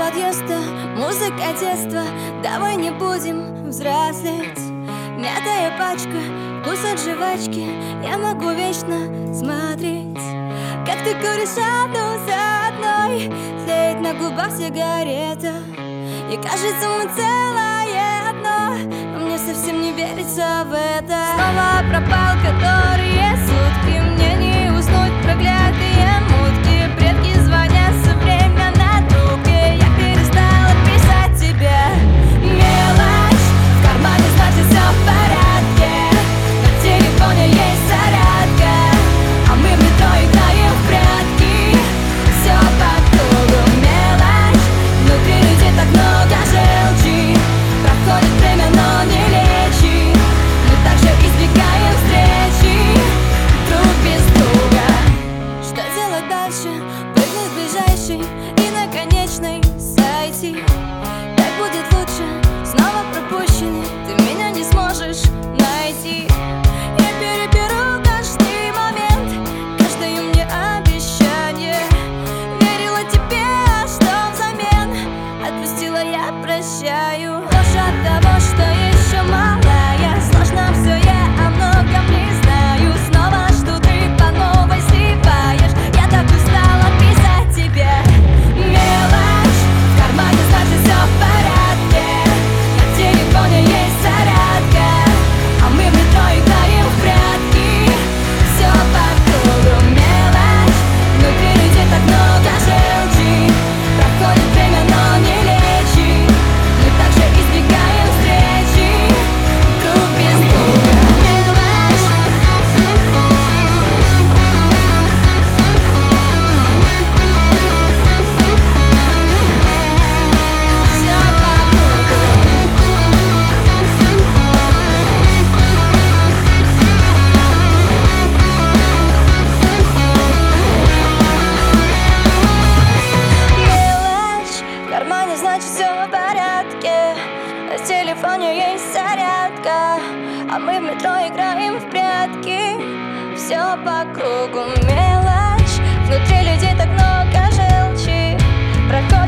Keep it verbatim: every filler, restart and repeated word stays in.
подъезда, музыка детства. Давай не будем взрослеть. Мятая пачка, вкус от жвачки. Я могу вечно смотреть, как ты куришь одну за одной. Тлеет на губах сигарета, и кажется, мы целое одно. Но мне совсем не верится в это. Снова пропал которые сутки. Мне не уснуть, проклятые мутки. Предки звонят все время на трубке. Я перестала писать тебе. Мелочь, в кармане значит все в порядке. На телефоне есть зарядка, а мы в метро играем в прятки. Все по кругу мелочь. Внутри людей так много желчи. Проходит время, но не лечи. Мы также избегаем встречи друг без друга. Что делать дальше? Прыгнуть в ближайший и на конечной сойти. Так будет лучше, снова пропущенный. Ты меня не сможешь найти. Я переберу каждый момент, каждое мне обещание. Верила тебе, а что взамен? Отпустила, я прощаю. Ложь от того, что еще малая. Сложно все, я о многом не знаю. Снова жду, ты по новой сливаешь. Я так устала писать тебе. Мелочь, в кармане значит все в порядке. На телефоне есть зарядка, а мы в метро играем в прятки. Все по кругу мелочь. Внутри людей так много желчи. Проходит время, но не лечи. Мы также избегаем встречи друг без друга. Мелочь. Все по Мелочь, в кармане значит все в порядке. На телефоне есть зарядка, а мы в метро играем в прятки. Все по кругу мелочь. Внутри людей так много желчи. Проходит